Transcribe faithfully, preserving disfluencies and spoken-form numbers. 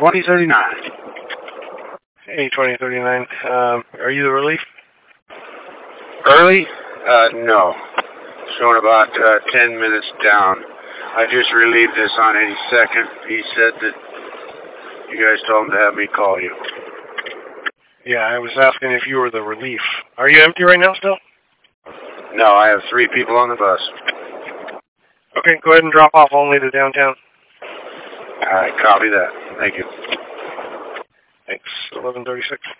twenty thirty-nine. Hey, twenty thirty-nine. Um, are you the relief? Early? Uh, no. Showing about uh, ten minutes down. I just relieved this on eighty-second. He said that you guys told him to have me call you. Yeah, I was asking if you were the relief. Are you empty right now still? No, I have three people on the bus. Okay, go ahead and drop off only to downtown. All right, copy that. Thank you. Thanks. eleven thirty-six.